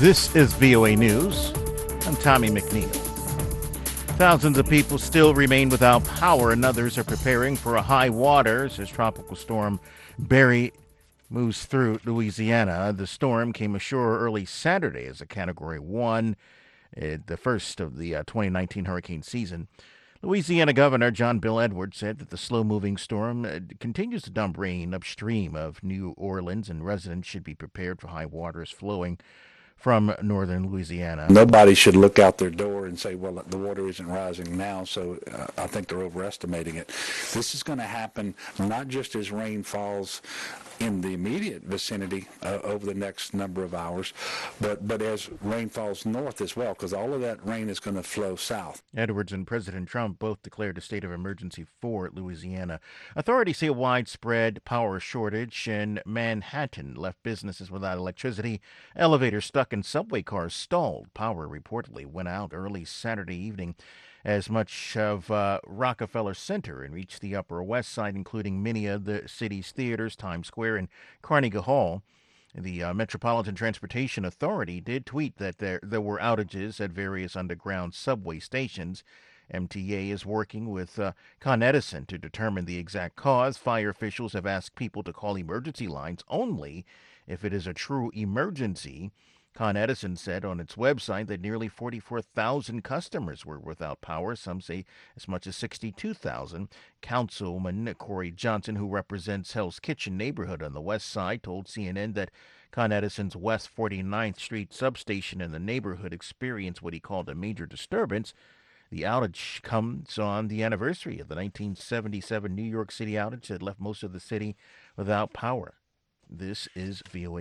This is VOA News. I'm Tommy McNeil. Thousands of people still remain without power, and others are preparing for a high waters as Tropical Storm Barry moves through Louisiana. The storm came ashore early Saturday as a Category 1, the first of the 2019 hurricane season. Louisiana Governor John Bel Edwards said that the slow-moving storm continues to dump rain upstream of New Orleans, and residents should be prepared for high waters flowing from northern Louisiana. Nobody should look out their door and say, well, the water isn't rising now, so I think they're overestimating it. This is going to happen not just as rain falls in the immediate vicinity over the next number of hours, but as rain falls north as well, because all of that rain is going to flow south. Edwards and President Trump both declared a state of emergency for Louisiana. Authorities say a widespread power shortage in Manhattan left businesses without electricity, elevators stuck, and subway cars stalled. Power reportedly went out early Saturday evening as much of Rockefeller Center and reached the Upper West Side, including many of the city's theaters, Times Square, and Carnegie Hall. The Metropolitan Transportation Authority did tweet that there were outages at various underground subway stations. MTA is working with Con Edison to determine the exact cause. Fire officials have asked people to call emergency lines only if it is a true emergency. Con Edison said on its website that nearly 44,000 customers were without power. Some say as much as 62,000. Councilman Corey Johnson, who represents Hell's Kitchen neighborhood on the west side, told CNN that Con Edison's West 49th Street substation in the neighborhood experienced what he called a major disturbance. The outage comes on the anniversary of the 1977 New York City outage that left most of the city without power. This is VOA.